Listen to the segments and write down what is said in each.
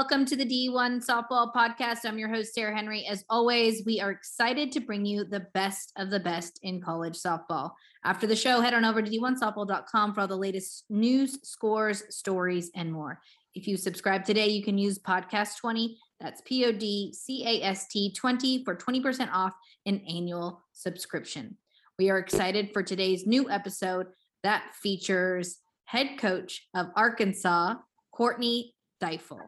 welcome to the D1 Softball Podcast. I'm your host, Sarah Henry. As always, we are excited to bring you the best of the best in college softball. After the show, head on over to d1softball.com for all the latest news, scores, stories, and more. If you subscribe today, you can use Podcast 20. That's PODCAST 20 for 20% off an annual subscription. We are excited for today's new episode that features head coach of Arkansas, Courtney Deifel.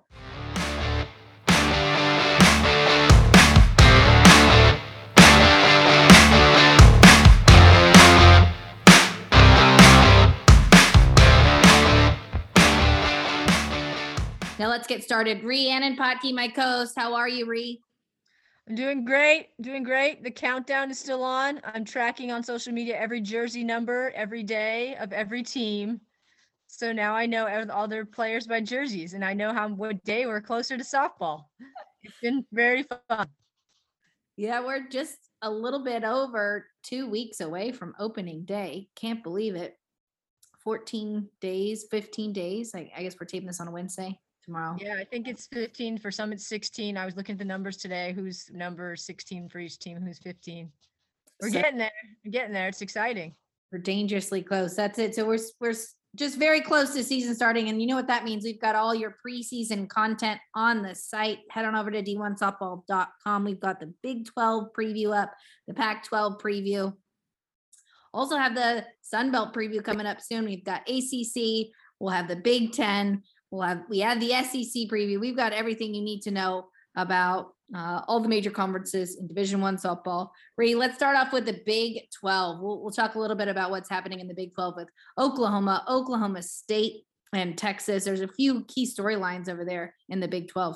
Now let's get started. Rhiannon Potke, my co-host. How are you, Rhi? I'm doing great. The countdown is still on. I'm tracking on social media every jersey number every day of every team. So now I know all their players by jerseys, and I know what day we're closer to softball. It's been very fun. Yeah, we're just a little bit over 2 weeks away from opening day. Can't believe it. 14 days, 15 days. I guess we're taping this on a Wednesday. Tomorrow. Yeah, I think it's 15. For some, it's 16. I was looking at the numbers today. Who's number 16 for each team? Who's 15? We're getting there. It's exciting. We're dangerously close. That's it. So we're just very close to season starting. And you know what that means? We've got all your preseason content on the site. Head on over to d1softball.com. We've got the Big 12 preview up, the Pac-12 preview. Also have the Sun Belt preview coming up soon. We've got ACC. We'll have the Big 10. We have the SEC preview. We've got everything you need to know about all the major conferences in Division I softball. Rhi, let's start off with the Big 12. We'll talk a little bit about what's happening in the Big 12 with Oklahoma, Oklahoma State, and Texas. There's a few key storylines over there in the Big 12.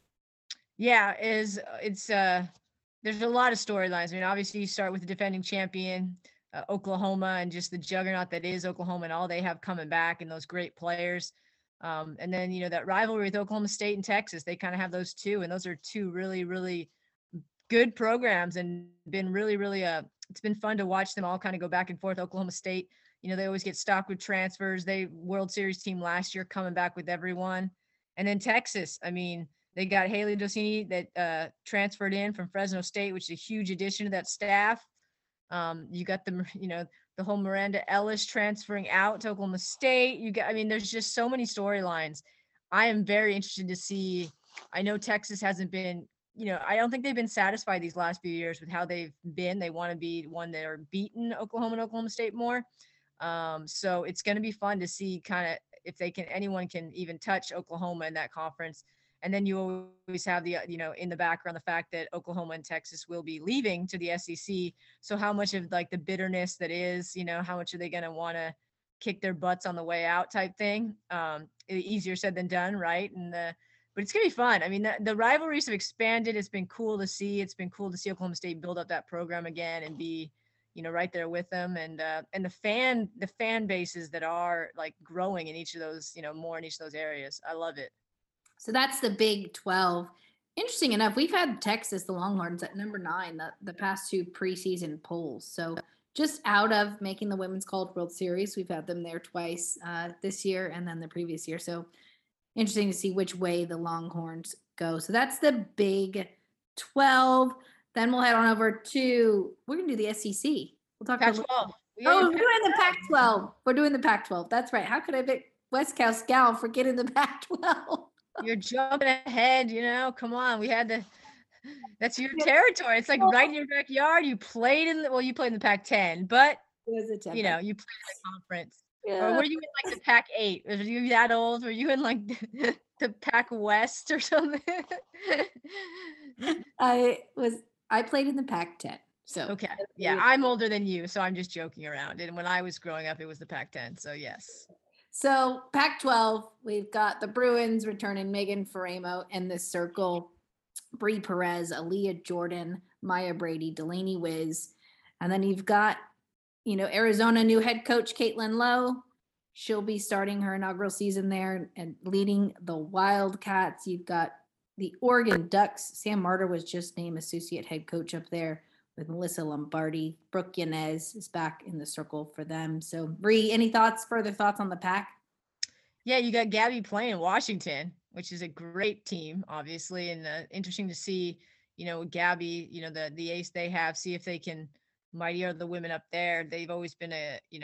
Yeah, there's a lot of storylines. I mean, obviously you start with the defending champion, Oklahoma, and just the juggernaut that is Oklahoma and all they have coming back and those great players. And then, that rivalry with Oklahoma State and Texas, they kind of have those two. And those are two really, really good programs and been really, really, it's been fun to watch them all kind of go back and forth. Oklahoma State, they always get stocked with transfers. They World Series team last year coming back with everyone. And then Texas, I mean, they got Haley Docini that transferred in from Fresno State, which is a huge addition to that staff. You got the whole Miranda Ellis transferring out to Oklahoma State. There's just so many storylines. I am very interested to see. I know Texas hasn't been, I don't think they've been satisfied these last few years with how they've been. They want to be one that are beaten Oklahoma and Oklahoma State more. So it's going to be fun to see kind of if anyone can even touch Oklahoma in that conference. And then you always have the, in the background, the fact that Oklahoma and Texas will be leaving to the SEC. So how much of like the bitterness that is, how much are they going to want to kick their butts on the way out type thing? Easier said than done, right? But it's going to be fun. I mean, the rivalries have expanded. It's been cool to see. It's been cool to see Oklahoma State build up that program again and be, right there with them. And the fan bases that are like growing in each of those, more in each of those areas. I love it. So that's the Big 12. Interesting enough, we've had Texas, the Longhorns, at number 9 the past 2 preseason polls. So just out of making the Women's College World Series, we've had them there twice this year and then the previous year. So interesting to see which way the Longhorns go. So that's the Big 12. Then we'll head on over to, we're going to do the SEC. We'll talk Pac-12. about we're doing the Pac-12. We're doing the Pac-12. That's right. How could I pick West Coast gal forgetting the Pac-12? You're jumping ahead, come on. That's your territory. It's like right in your backyard. You played in the Pac-10, but you played in the conference. Yeah. Or were you in like the Pac-8? Were you that old? Were you in like the Pac-West or something? I played in the Pac-10. So okay. Yeah, I'm older than you, so I'm just joking around. And when I was growing up, it was the Pac-10. So yes. So Pac-12, we've got the Bruins returning Megan Faramo in this circle, Bree Perez, Aaliyah Jordan, Maya Brady, Delaney Wiz. And then you've got, Arizona new head coach Caitlin Lowe. She'll be starting her inaugural season there and leading the Wildcats. You've got the Oregon Ducks. Sam Marder was just named associate head coach up there with Melissa Lombardi. Brooke Yanez is back in the circle for them. So, Bree, any further thoughts on the Pac? Yeah, you got Gabby playing Washington. which is a great team, obviously, and interesting to see, Gabby, the ace they have, see if they can mighty are the women up there. They've always been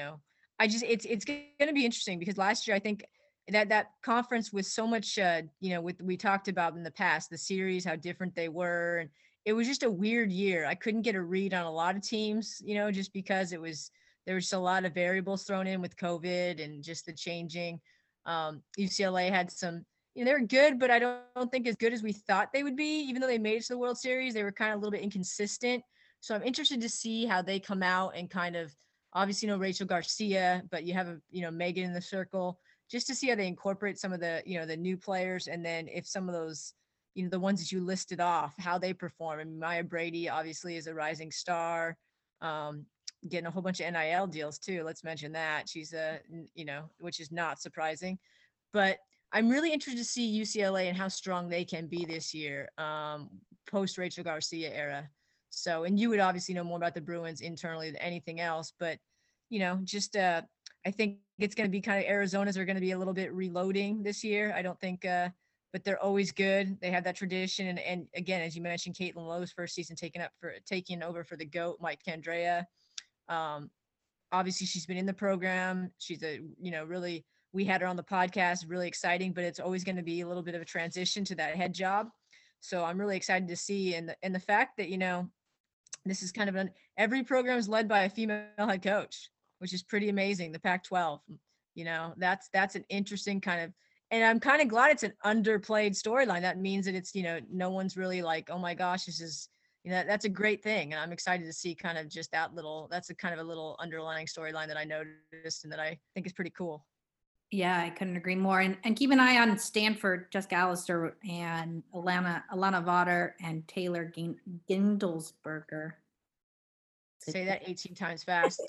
it's going to be interesting because last year I think that conference was so much, with we talked about in the past, the series, how different they were, and it was just a weird year. I couldn't get a read on a lot of teams, just because there was a lot of variables thrown in with COVID and just the changing. UCLA had some, they're good, but I don't think as good as we thought they would be. Even though they made it to the World Series, they were kind of a little bit inconsistent. So I'm interested to see how they come out and kind of, obviously, Rachel Garcia, but you have Megan in the circle, just to see how they incorporate some of the the new players, and then if some of those the ones that you listed off, how they perform. And Maya Brady obviously is a rising star. Getting a whole bunch of NIL deals too. Let's mention that she's which is not surprising, but I'm really interested to see UCLA and how strong they can be this year, post Rachel Garcia era. So, and you would obviously know more about the Bruins internally than anything else, but just I think it's going to be kind of Arizona's are going to be a little bit reloading this year. I don't think, but they're always good. They have that tradition, and again, as you mentioned, Caitlin Lowe's first season taking over for the GOAT Mike Candrea. Obviously, she's been in the program. She's really, we had her on the podcast, really exciting, but it's always going to be a little bit of a transition to that head job. So I'm really excited to see, and the fact that this is kind of every program is led by a female head coach, which is pretty amazing. The Pac-12, that's an interesting kind of, and I'm kind of glad it's an underplayed storyline. That means that it's no one's really like, oh my gosh, this is that's a great thing, and I'm excited to see kind of just that's a kind of a little underlying storyline that I noticed and that I think is pretty cool. Yeah, I couldn't agree more. And keep an eye on Stanford, Jessica Allister and Alana Vaughter and Taylor Gindelsberger. Say that 18 times fast.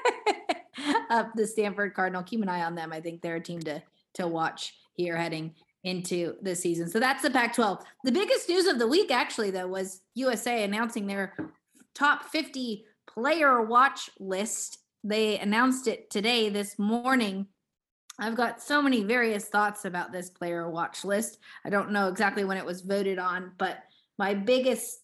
The Stanford Cardinal. Keep an eye on them. I think they're a team to watch here heading into the season. So that's the Pac-12. The biggest news of the week, actually, though, was USA announcing their top 50 player watch list. They announced it today, this morning. I've got so many various thoughts about this player watch list. I don't know exactly when it was voted on, but my biggest,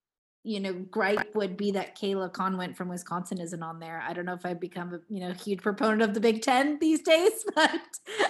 gripe would be that Kayla Conwent from Wisconsin isn't on there. I don't know if I've become a, huge proponent of the Big Ten these days, but,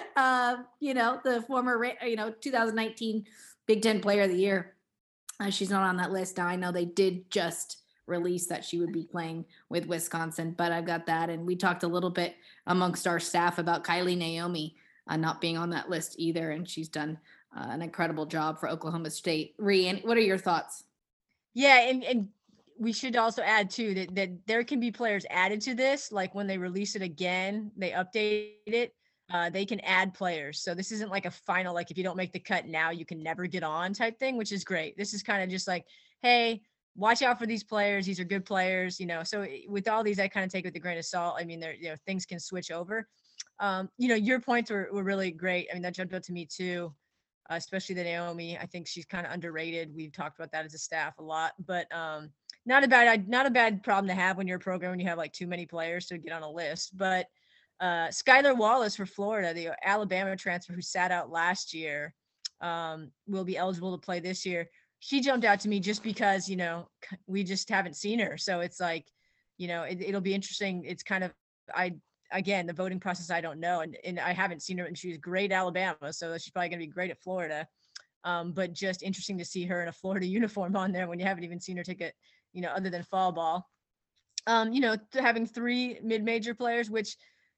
the former, 2019 Big Ten Player of the Year, she's not on that list. Now I know they did just release that she would be playing with Wisconsin, but I've got that. And we talked a little bit amongst our staff about Kylie Naomi not being on that list either. And she's done an incredible job for Oklahoma State. Ree, what are your thoughts? Yeah. And we should also add too, that there can be players added to this. Like when they release it again, they update it. They can add players. So this isn't like a final, like if you don't make the cut now, you can never get on type thing, which is great. This is kind of just like, hey, watch out for these players. These are good players, so with all these, I kind of take it with a grain of salt. I mean, things can switch over. Your points were really great. I mean, that jumped out to me too, especially the Naomi. I think she's kind of underrated. We've talked about that as a staff a lot, but not a bad problem to have when you're a program when you have like too many players to get on a list. But Skylar Wallace for Florida, the Alabama transfer who sat out last year, will be eligible to play this year. She jumped out to me just because, we just haven't seen her. So it's like, it'll be interesting. It's kind of, again, the voting process, I don't know. And I haven't seen her, and she's great at Alabama. So she's probably going to be great at Florida. But just interesting to see her in a Florida uniform on there when you haven't even seen her take it, other than fall ball. Having three mid-major players, which,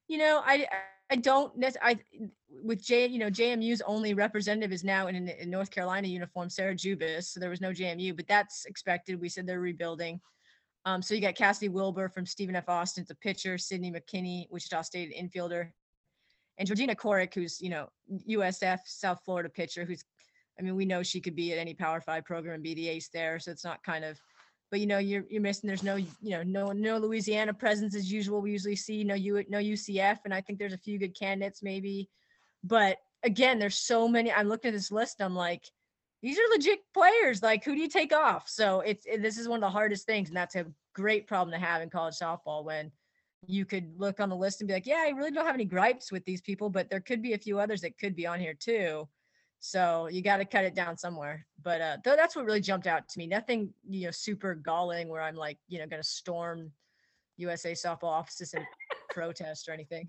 I don't with JMU's only representative is now in North Carolina uniform, Sarah Jubis. So there was no JMU, but that's expected. We said they're rebuilding. So you got Cassidy Wilbur from Stephen F. Austin's a pitcher, Sydney McKinney, Wichita State infielder, and Georgina Korick, who's, USF South Florida pitcher, we know she could be at any Power 5 program and be the ace there. So it's not kind of, but you're missing. There's no no Louisiana presence as usual. We usually see no UCF, and I think there's a few good candidates maybe, but again, there's so many. I'm looking at this list. I'm like, these are legit players. Like, who do you take off? So this is one of the hardest things, and that's a great problem to have in college softball when you could look on the list and be like, yeah, I really don't have any gripes with these people, but there could be a few others that could be on here too. So you got to cut it down somewhere. But though that's what really jumped out to me. Nothing, super galling where I'm like, going to storm USA softball offices and protest or anything,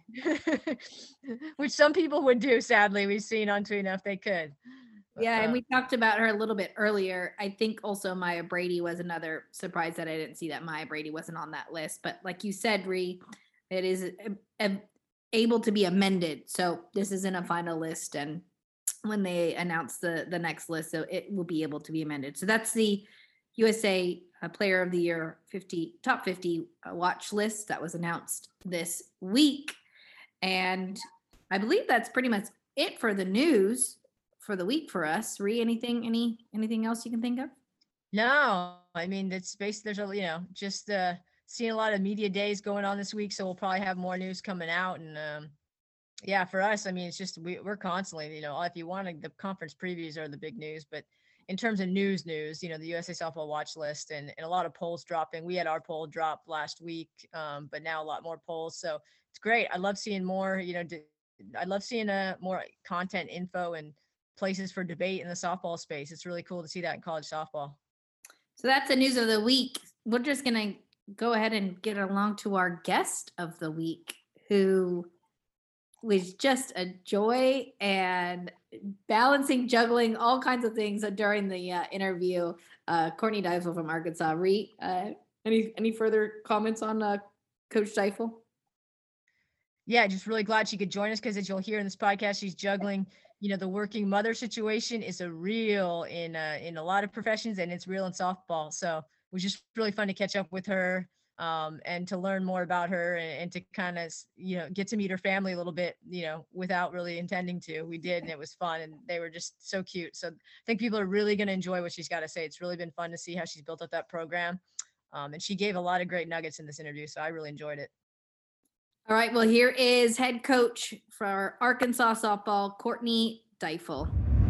which some people would do. Sadly, we've seen on Twitter if they could. Yeah, and we talked about her a little bit earlier. I think also Maya Brady was another surprise that I didn't see that Maya Brady wasn't on that list. But like you said, Ree, it is able to be amended. So this isn't a final list. And when they announce the next list, so it will be able to be amended. So that's the USA Player of the Year top 50 watch list that was announced this week. And I believe that's pretty much it for the news for the week for us. Ree, anything else you can think of? No, I mean, it's basically, there's just seeing a lot of media days going on this week. So we'll probably have more news coming out. And yeah, for us, I mean, it's just, we're constantly, if you want the conference previews are the big news, but in terms of news, the USA softball watch list and a lot of polls dropping. We had our poll drop last week, but now a lot more polls. So it's great. I love seeing more, I love seeing more content info and places for debate in the softball space. It's really cool to see that in college softball. So that's the news of the week. We're just going to go ahead and get along to our guest of the week, who was just a joy and juggling all kinds of things during the interview. Courtney Deifel from Arkansas. Ree, any further comments on Coach Deifel? Yeah, just really glad she could join us because as you'll hear in this podcast, she's juggling, the working mother situation is a real in a lot of professions, and it's real in softball. So it was just really fun to catch up with her and to learn more about her and to kind of, get to meet her family a little bit, without really intending to. We did, and it was fun, and they were just so cute. So I think people are really going to enjoy what she's got to say. It's really been fun to see how she's built up that program. And she gave a lot of great nuggets in this interview, so I really enjoyed it. All right, well, here is head coach for Arkansas softball, Courtney Deifel.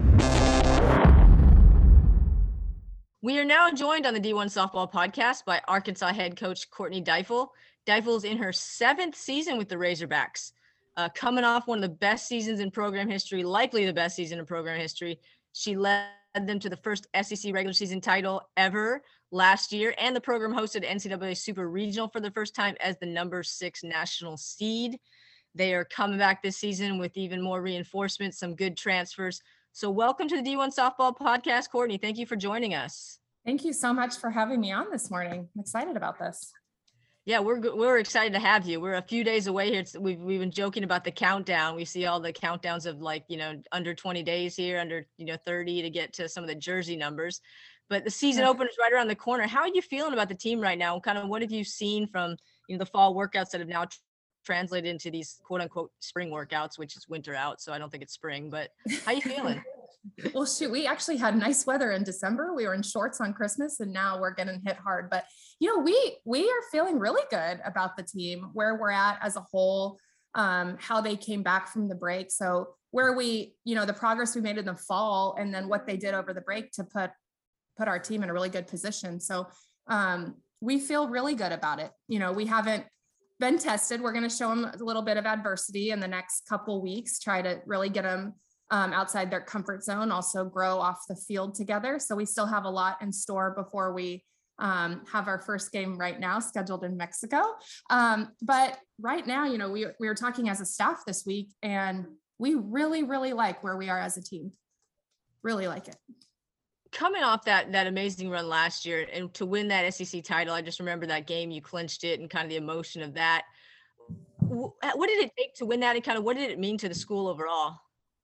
We are now joined on the D1 Softball Podcast by Arkansas head coach Courtney Deifel. Deifel's in her 7th season with the Razorbacks, coming off one of the best seasons in program history, likely the best season in program history. She led them to the first SEC regular season title ever last year, and the program hosted NCAA Super Regional for the first time as the number 6 national seed. They are coming back this season with even more reinforcements, some good transfers. So welcome to the D1 Softball Podcast, Courtney. Thank you for joining us. Thank you so much for having me on this morning. I'm excited about this. Yeah, we're excited to have you. We're a few days away here. We've been joking about the countdown. We see all the countdowns of under 20 days here, under 30 to get to some of the jersey numbers. But the season opener is right around the corner. How are you feeling about the team right now? Kind of what have you seen from the fall workouts that have now translated into these quote unquote spring workouts, which is winter out, so I don't think it's spring. But how you feeling? Well, shoot, we actually had nice weather in December. We were in shorts on Christmas, and now we're getting hit hard. But we are feeling really good about the team, where we're at as a whole, how they came back from the break. So where we, the progress we made in the fall, and then what they did over the break to put our team in a really good position. So we feel really good about it. We haven't been tested. We're going to show them a little bit of adversity in the next couple weeks, try to really get them outside their comfort zone, also grow off the field together. So we still have a lot in store before we have our first game right now scheduled in Mexico. But right now, we were talking as a staff this week, and we really, really like where we are as a team. Really like it. Coming off that amazing run last year and to win that SEC title, I just remember that game, you clinched it and kind of the emotion of that. What did it take to win that, and kind of what did it mean to the school overall?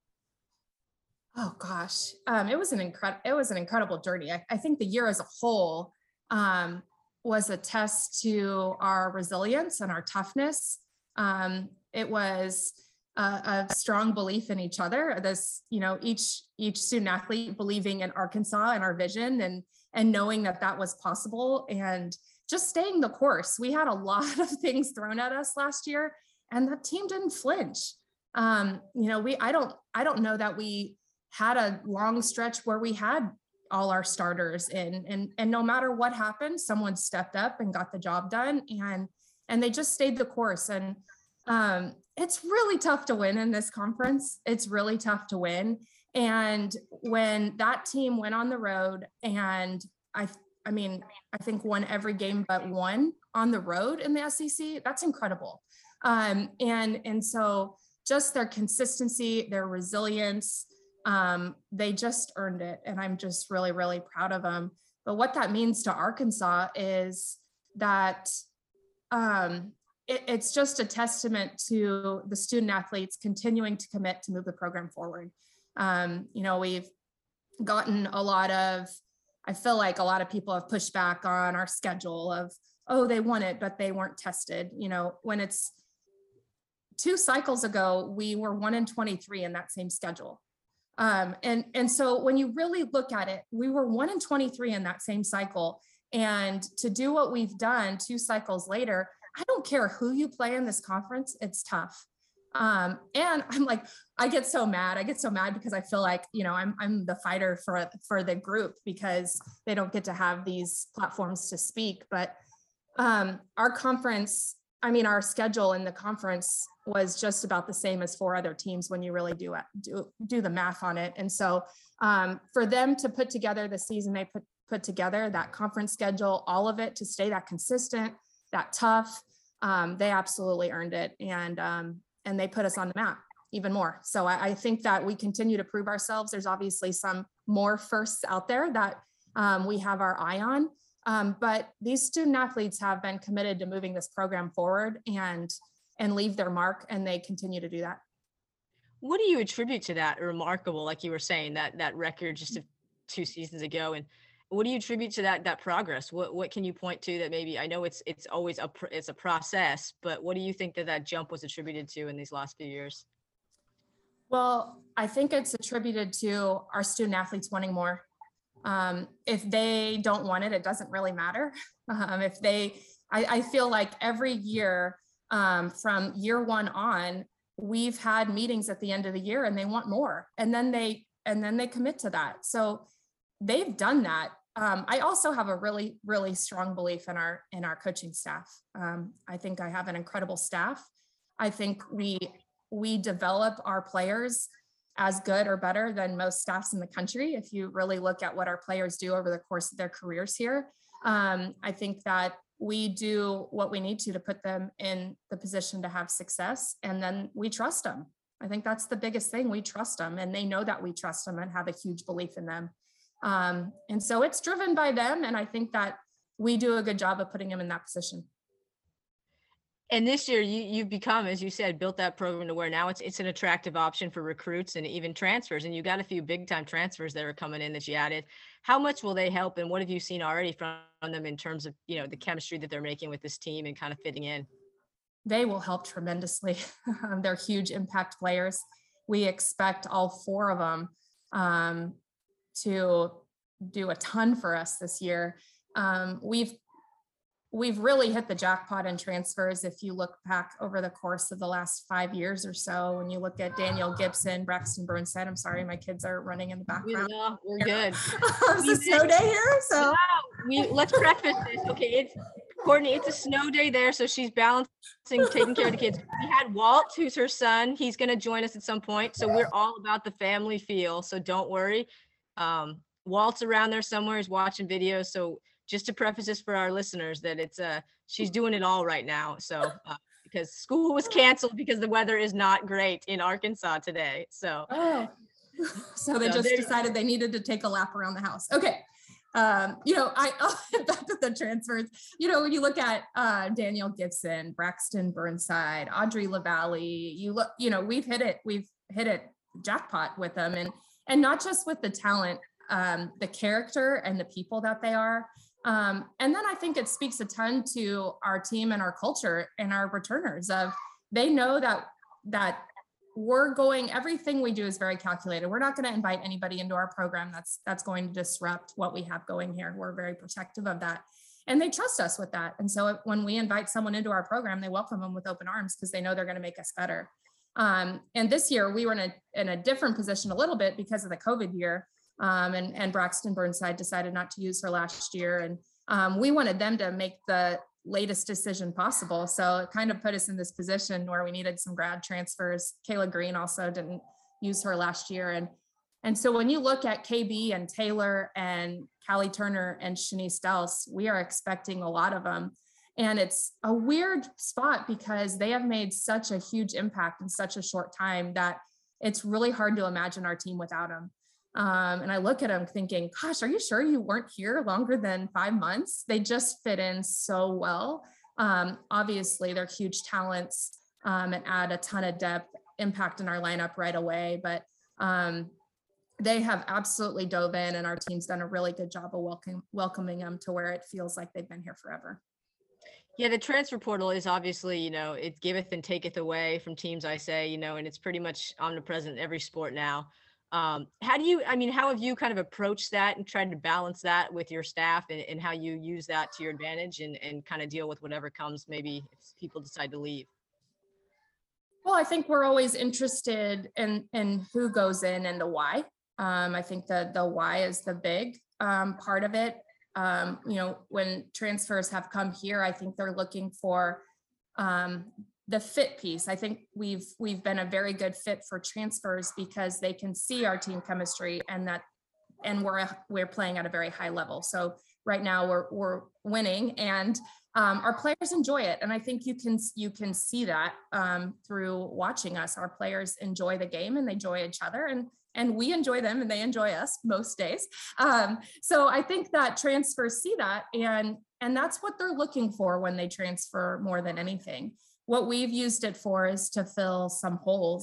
Oh gosh, it was an incredible journey. I think the year as a whole was a test to our resilience and our toughness. It was a strong belief in each other. This, each student athlete believing in Arkansas and our vision, and knowing that was possible, and just staying the course. We had a lot of things thrown at us last year, and the team didn't flinch. I don't know that we had a long stretch where we had all our starters in, and no matter what happened, someone stepped up and got the job done, and they just stayed the course. And it's really tough to win in this conference. It's really tough to win. And when that team went on the road and I think won every game but one on the road in the SEC, that's incredible. And so just their consistency, their resilience, they just earned it. And I'm just really, really proud of them. But what that means to Arkansas is that it's just a testament to the student athletes continuing to commit to move the program forward. We've gotten I feel like a lot of people have pushed back on our schedule of, oh, they won it, but they weren't tested. When it's 2 cycles ago, we were 1-23 in that same schedule. And so when you really look at it, we were 1-23 in that same cycle. And to do what we've done 2 cycles later, I don't care who you play in this conference, it's tough. And I'm like, I get so mad because I feel like, I'm the fighter for the group because they don't get to have these platforms to speak. But our conference, our schedule in the conference was just about the same as 4 other teams when you really do the math on it. And so for them to put together the season they put together, that conference schedule, all of it, to stay that consistent, that tough, they absolutely earned it. And they put us on the map even more. So I think that we continue to prove ourselves. There's obviously some more firsts out there that we have our eye on. But these student athletes have been committed to moving this program forward and leave their mark, and they continue to do that. What do you attribute to that remarkable, like you were saying, that record just 2 seasons ago? And what do you attribute to that progress? What can you point to that maybe, I know it's always it's a process, but what do you think that jump was attributed to in these last few years? Well, I think it's attributed to our student athletes wanting more. If they don't want it, it doesn't really matter. I feel like every year from year 1 on, we've had meetings at the end of the year and they want more. And then they commit to that. So they've done that. I also have a really, really strong belief in our coaching staff. I think I have an incredible staff. I think we develop our players as good or better than most staffs in the country. If you really look at what our players do over the course of their careers here, I think that we do what we need to put them in the position to have success. And then we trust them. I think that's the biggest thing. We trust them, and they know that we trust them and have a huge belief in them. And so it's driven by them. And I think that we do a good job of putting them in that position. And this year you've become, as you said, built that program to where now it's an attractive option for recruits and even transfers. And you got a few big time transfers that are coming in that you added. How much will they help? And what have you seen already from them in terms of, the chemistry that they're making with this team and kind of fitting in? They will help tremendously. They're huge impact players. We expect all 4 of them to do a ton for us this year. We've really hit the jackpot in transfers. If you look back over the course of the last 5 years or so, when you look at Daniel Gibson, Braxton Burnside, I'm sorry, my kids are running in the background. No, we're good. It's a snow day here, so. Let's preface this. Okay, Courtney, it's a snow day there, so she's balancing, taking care of the kids. We had Walt, who's her son. He's going to join us at some point. So we're all about the family feel, so don't worry. Walt's around there somewhere. He's watching videos. So just to preface this for our listeners, that it's she's doing it all right now. So because school was canceled because the weather is not great in Arkansas today. So so they just decided they needed to take a lap around the house. Okay. Back with the transfers, when you look at Daniel Gibson, Braxton Burnside, Audrey LaValle, we've hit it jackpot with them, and not just with the talent, the character and the people that they are. And then I think it speaks a ton to our team and our culture and our returners of, they know that we're going, everything we do is very calculated. We're not going to invite anybody into our program that's going to disrupt what we have going here. We're very protective of that. And they trust us with that. And so when we invite someone into our program, they welcome them with open arms because they know they're going to make us better. And this year we were in a different position a little bit because of the COVID year. And Braxton Burnside decided not to use her last year. And we wanted them to make the latest decision possible. So it kind of put us in this position where we needed some grad transfers. Kayla Green also didn't use her last year. And so when you look at KB and Taylor and Callie Turner and Shanice Dels, we are expecting a lot of them. And it's a weird spot because they have made such a huge impact in such a short time that it's really hard to imagine our team without them. And I look at them thinking, gosh, are you sure you weren't here longer than 5 months? They just fit in so well. Obviously, they're huge talents and add a ton of depth, impact in our lineup right away. But they have absolutely dove in, and our team's done a really good job of welcoming them to where it feels like they've been here forever. Yeah, the transfer portal is obviously, it giveth and taketh away from teams, I say, and it's pretty much omnipresent in every sport now. How have you kind of approached that and tried to balance that with your staff and how you use that to your advantage and kind of deal with whatever comes, maybe if people decide to leave? Well, I think we're always interested in who goes in and the why. I think the why is the big part of it. When transfers have come here, I think they're looking for the fit piece. I think we've been a very good fit for transfers because they can see our team chemistry and we're playing at a very high level. So right now we're winning and our players enjoy it. And I think you can see that through watching us. Our players enjoy the game and they enjoy each other and we enjoy them and they enjoy us most days. So I think that transfers see that and that's what they're looking for when they transfer more than anything. What we've used it for is to fill some holes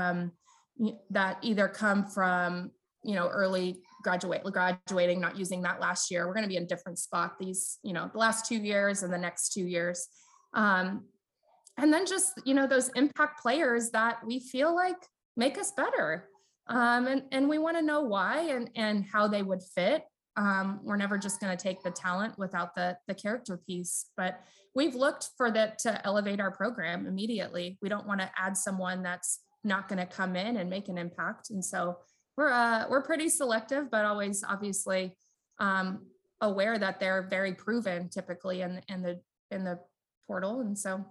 that either come from, early graduating, not using that last year. We're going to be in a different spot the last 2 years and the next 2 years. And then just, those impact players that we feel like make us better. And we want to know why and how they would fit. We're never just going to take the talent without the character piece, but we've looked for that to elevate our program immediately. We don't want to add someone that's not going to come in and make an impact. And so we're pretty selective, but always obviously aware that they're very proven typically in the portal. And so,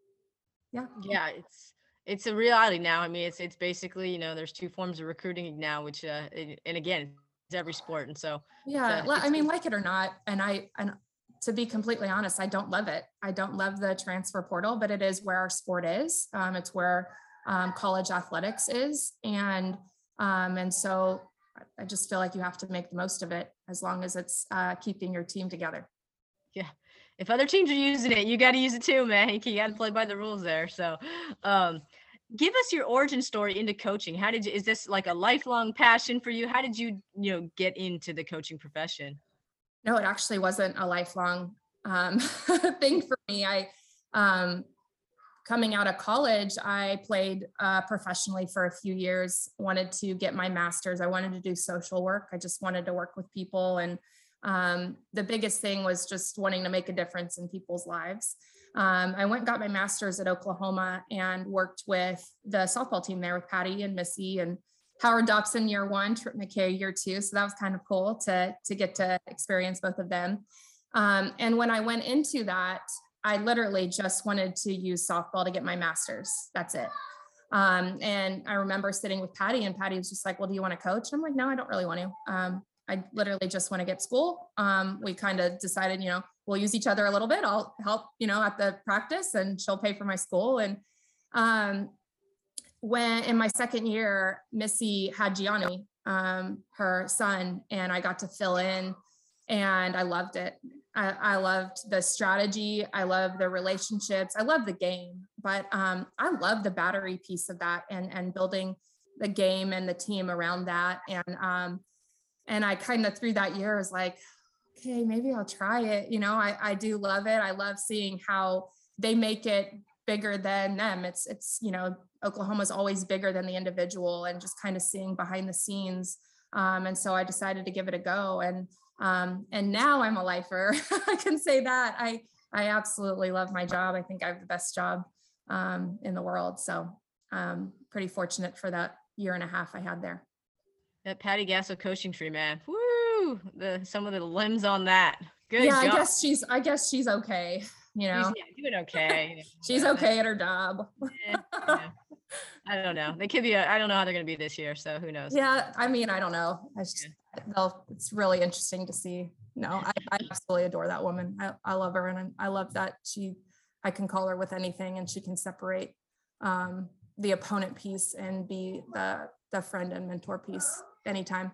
yeah, it's a reality now. I mean, it's basically, there's two forms of recruiting now, which, and again, it's every sport. And so, like it or not. And to be completely honest, I don't love it. I don't love the transfer portal, but it is where our sport is. It's where college athletics is. And so I just feel like you have to make the most of it as long as it's keeping your team together. Yeah. If other teams are using it, you got to use it too, man. You got to play by the rules there. So, give us your origin story into coaching. Is this like a lifelong passion for you? How did you, get into the coaching profession? No, it actually wasn't a lifelong thing for me. Coming out of college, I played professionally for a few years, wanted to get my master's. I wanted to do social work. I just wanted to work with people. And the biggest thing was just wanting to make a difference in people's lives. I went and got my master's at Oklahoma and worked with the softball team there with Patty and Missy and Howard Dobson year 1, Trip McKay year 2. So that was kind of cool to get to experience both of them. And when I went into that, I literally just wanted to use softball to get my master's. That's it. And I remember sitting with Patty and Patty was just like, well, do you want to coach? And I'm like, no, I don't really want to. I literally just want to get school. We kind of decided, we'll use each other a little bit. I'll help, at the practice and she'll pay for my school. And when in my second year, Missy had Gianni, her son, and I got to fill in and I loved it. I loved the strategy. I love the relationships. I love the game, but I love the battery piece of that and building the game and the team around that. And I kind of through that year was like, okay, maybe I'll try it. I do love it. I love seeing how they make it bigger than them. It's Oklahoma's always bigger than the individual and just kind of seeing behind the scenes. And so I decided to give it a go. And now I'm a lifer. I can say that. I absolutely love my job. I think I have the best job in the world. So pretty fortunate for that year and a half I had there. That Patty Gasso coaching tree, man. Woo! Some of the limbs on that. Good job. I guess she's okay. She's doing okay. She's okay at her job. Yeah. I don't know. They could be. I don't know how they're going to be this year. So who knows? Yeah, I mean, I don't know. It's really interesting to see. No, I absolutely adore that woman. I love her, and I love that I can call her with anything, and she can separate the opponent piece and be the friend and mentor piece anytime.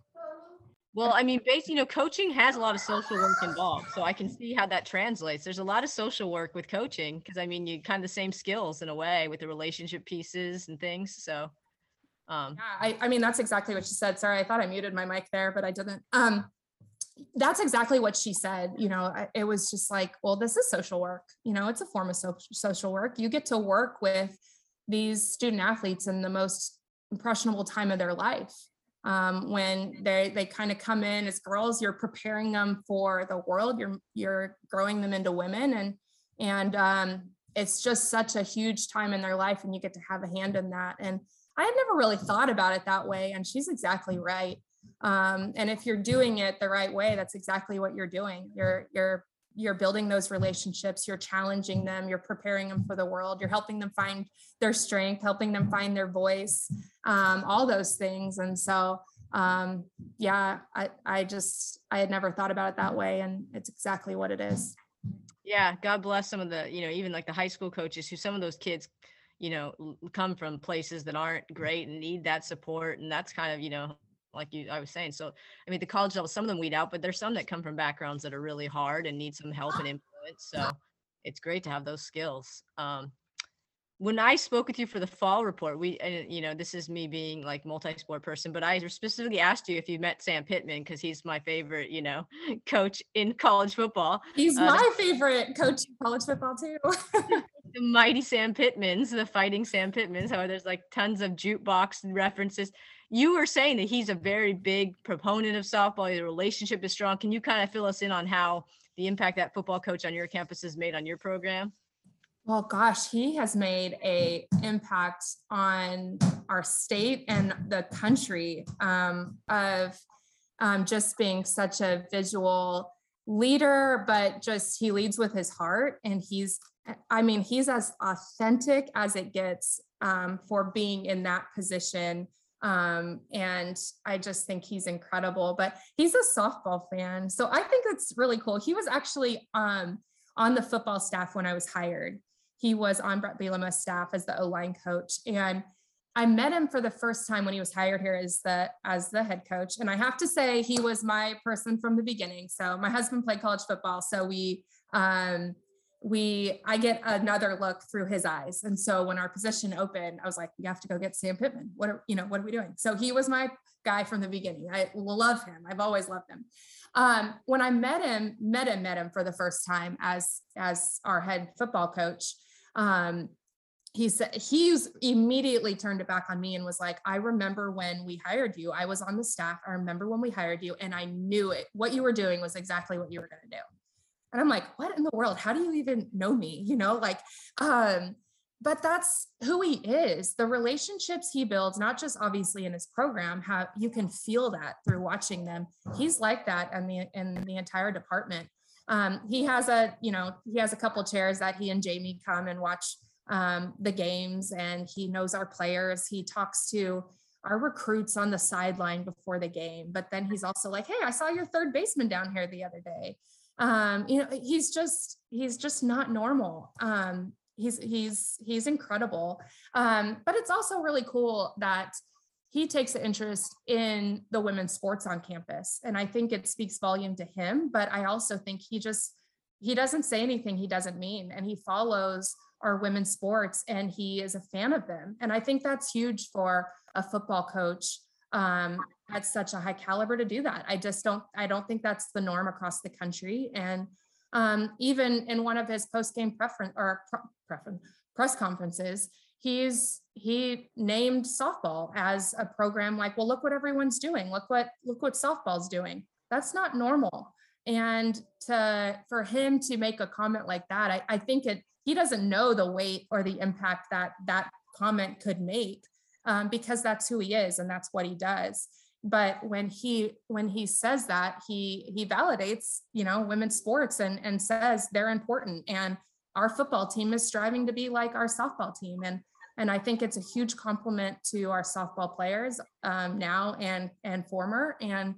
Well, I mean, coaching has a lot of social work involved. So I can see how that translates. There's a lot of social work with coaching because, I mean, you kind of the same skills in a way with the relationship pieces and things. So, yeah, I mean, that's exactly what she said. Sorry, I thought I muted my mic there, but I didn't. That's exactly what she said. It was just like, well, this is social work. It's a form of social work. You get to work with these student athletes in the most impressionable time of their life. When they kind of come in as girls, you're preparing them for the world. You're growing them into women, and it's just such a huge time in their life, and you get to have a hand in that. And I had never really thought about it that way, and she's exactly right. And if you're doing it the right way, that's exactly what you're doing. You're building those relationships, you're challenging them, you're preparing them for the world, you're helping them find their strength, helping them find their voice, all those things. And so, yeah, I had never thought about it that way, and it's exactly what it is. Yeah. God bless some of the, even like the high school coaches who some of those kids, come from places that aren't great and need that support. And that's kind of, I was saying. So, I mean, the college level, some of them weed out, but there's some that come from backgrounds that are really hard and need some help and influence. So it's great to have those skills. When I spoke with you for the fall report, this is me being like multi-sport person, but I specifically asked you if you met Sam Pittman because he's my favorite, coach in college football. He's my favorite coach in college football too. The mighty Sam Pittmans, the fighting Sam Pittmans, how there's like tons of jukebox references. You were saying that he's a very big proponent of softball. The relationship is strong. Can you kind of fill us in on how the impact that football coach on your campus has made on your program? Well, gosh, he has made an impact on our state and the country of just being such a visual leader, but just he leads with his heart, and he's as authentic as it gets for being in that position. And I just think he's incredible, but he's a softball fan. So I think it's really cool. He was actually on the football staff when I was hired. He was on Brett Bielema's staff as the O-line coach. And I met him for the first time when he was hired here as the head coach. And I have to say, he was my person from the beginning. So my husband played college football. So I get another look through his eyes. And so when our position opened, I was like, we have to go get Sam Pittman. What are we doing? So he was my guy from the beginning. I love him. I've always loved him. When I met him for the first time as our head football coach, he's immediately turned it back on me and was like, I remember when we hired you. I was on the staff. I remember when we hired you, and I knew it. What you were doing was exactly what you were going to do. And I'm like, what in the world? How do you even know me? But that's who he is. The relationships he builds, not just obviously in his program, how you can feel that through watching them. He's like that in the entire department. He has a couple chairs that he and Jamie come and watch the games, and he knows our players. He talks to our recruits on the sideline before the game, but then he's also like, hey, I saw your third baseman down here the other day. He's just not normal. He's incredible. But it's also really cool that he takes an interest in the women's sports on campus. And I think it speaks volume to him, but I also think he doesn't say anything he doesn't mean, and he follows our women's sports and he is a fan of them. And I think that's huge for a football coach at such a high caliber to do that. I don't think that's the norm across the country. And even in one of his post-game press conferences, he named softball as a program like, well, look what everyone's doing. Look what softball's doing. That's not normal. And for him to make a comment like that, I think he doesn't know the weight or the impact that comment could make, because that's who he is and that's what he does. But when he says that, he validates, women's sports and says they're important, and our football team is striving to be like our softball team. And And I think it's a huge compliment to our softball players now and former. And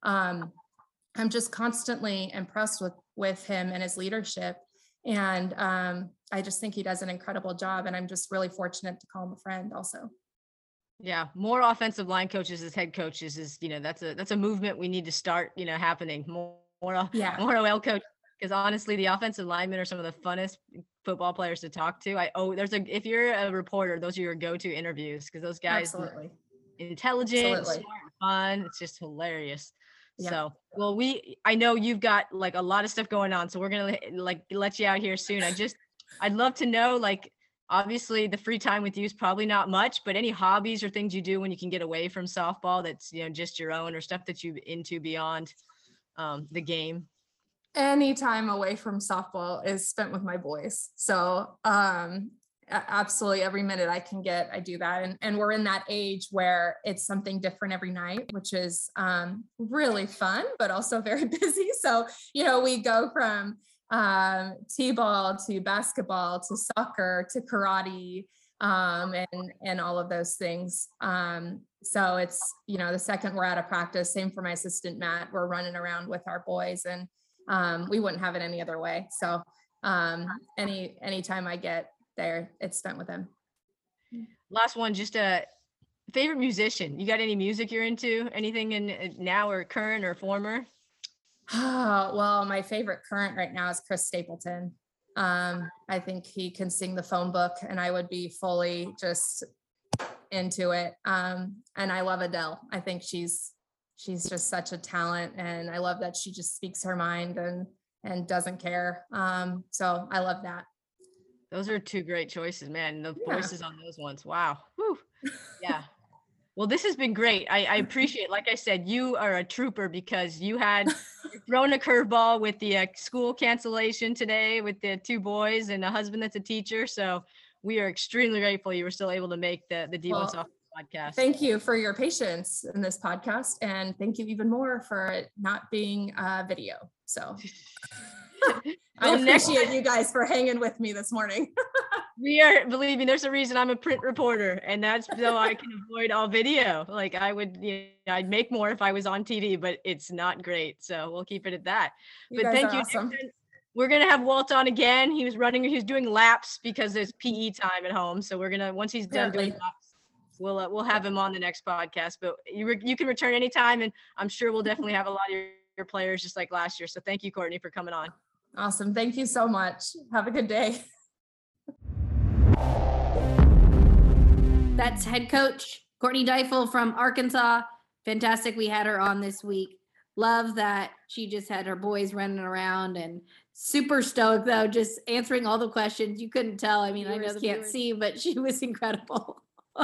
I'm just constantly impressed with him and his leadership. And I just think he does an incredible job. And I'm just really fortunate to call him a friend also. Yeah, more offensive line coaches as head coaches is, that's a movement we need to start, happening. More OL coach, because honestly, the offensive linemen are some of the funnest football players to talk to. If you're a reporter, those are your go-to interviews, because those guys, Absolutely. Intelligent, Absolutely. smart, fun. It's just hilarious. Yeah. So, well, I know you've got like a lot of stuff going on, so we're gonna let you out here soon. I'd love to know, like, obviously the free time with you is probably not much, but any hobbies or things you do when you can get away from softball that's, just your own, or stuff that you into beyond the game. Any time away from softball is spent with my boys. So absolutely every minute I can get, I do that. And we're in that age where it's something different every night, which is really fun, but also very busy. So, we go from t-ball to basketball to soccer to karate and all of those things. So it's, the second we're out of practice, same for my assistant Matt, we're running around with our boys, and we wouldn't have it any other way. So any time I get there, it's spent with him. Last one, just a favorite musician. You got any music you're into? Anything in now or current or former? Well, my favorite current right now is Chris Stapleton. I think he can sing the phone book, and I would be fully just into it. And I love Adele. I think she's just such a talent, and I love that she just speaks her mind and doesn't care. So I love that. Those are two great choices, man. The voices on those ones. Wow. Whew. Yeah. Well, this has been great. I appreciate, like I said, you are a trooper, because you're throwing a curveball with the school cancellation today with the two boys and a husband that's a teacher. So we are extremely grateful you were still able to make the D1 Softball podcast. Thank you for your patience in this podcast, and thank you even more for it not being video. So I appreciate you guys for hanging with me this morning. Believe me, there's a reason I'm a print reporter, and that's so I can avoid all video. Like I'd make more if I was on TV, but it's not great. So we'll keep it at that. But thank you. Awesome. We're going to have Walt on again. He was doing laps because there's PE time at home. So once he's done doing laps, we'll have him on the next podcast. But you can return anytime, and I'm sure we'll definitely have a lot of your players just like last year. So thank you, Courtney, for coming on. Awesome. Thank you so much. Have a good day. That's head coach Courtney Deifel from Arkansas. Fantastic. We had her on this week. Love that she just had her boys running around, and super stoked though, just answering all the questions. You couldn't tell. I mean, I know they can't see, but she was incredible.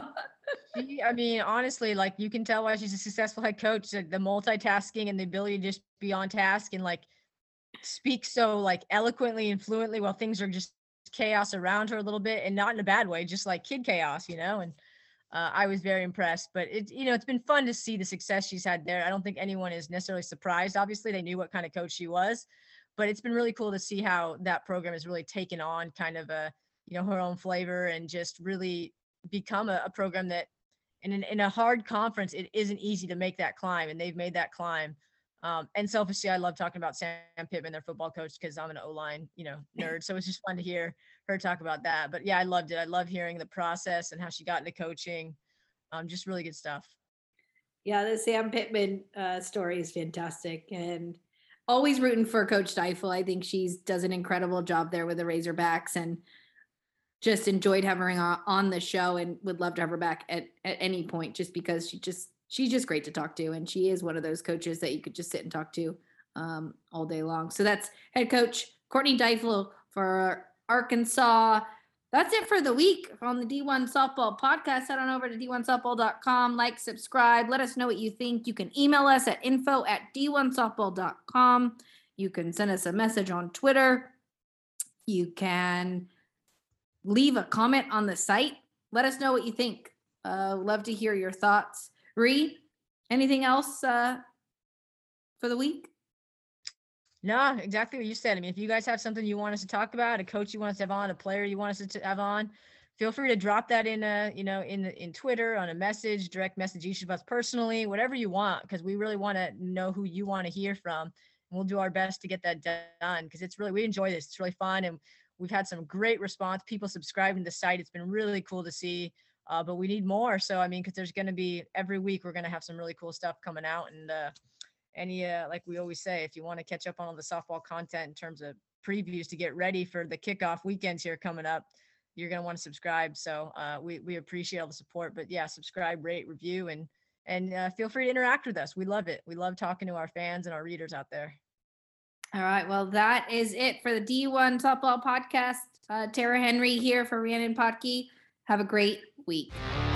Honestly, like, you can tell why she's a successful head coach. The multitasking and the ability to just be on task and like speak so like eloquently and fluently while things are just chaos around her a little bit, and not in a bad way, just like kid chaos, and I was very impressed. But it's been fun to see the success she's had there. I don't think anyone is necessarily surprised. Obviously they knew what kind of coach she was, but it's been really cool to see how that program has really taken on kind of a her own flavor, and just really become a program that in a hard conference, it isn't easy to make that climb, and they've made that climb. And selfishly, I love talking about Sam Pittman, their football coach, because I'm an O-line, nerd. So it's just fun to hear her talk about that. But yeah, I loved it. I love hearing the process and how she got into coaching. Just really good stuff. Yeah, the Sam Pittman story is fantastic, and always rooting for Coach Deifel. I think she does an incredible job there with the Razorbacks, and just enjoyed having her on the show, and would love to have her back at any point, just because she's just great to talk to. And she is one of those coaches that you could just sit and talk to all day long. So that's head coach Courtney Deifel for Arkansas. That's it for the week on the D1 Softball podcast. Head on over to d1softball.com, like, subscribe, let us know what you think. You can email us at info@d1softball.com. You can send us a message on Twitter. You can leave a comment on the site. Let us know what you think. Love to hear your thoughts. Ree, anything else for the week? No, exactly what you said. I mean, if you guys have something you want us to talk about, a coach you want us to have on, a player you want us to have on, feel free to drop that in in Twitter, on a message, direct message each of us personally, whatever you want, because we really want to know who you want to hear from. And we'll do our best to get that done, because we enjoy this. It's really fun. And we've had some great response, people subscribing to the site. It's been really cool to see, but we need more. So, I mean, because there's going to be, every week, we're going to have some really cool stuff coming out. And like we always say, if you want to catch up on all the softball content in terms of previews to get ready for the kickoff weekends here coming up, you're going to want to subscribe. So we appreciate all the support, but yeah, subscribe, rate, review, and feel free to interact with us. We love it. We love talking to our fans and our readers out there. All right. Well, that is it for the D1 Softball Podcast. Tara Henry here for Rhiannon Potke. Have a great week.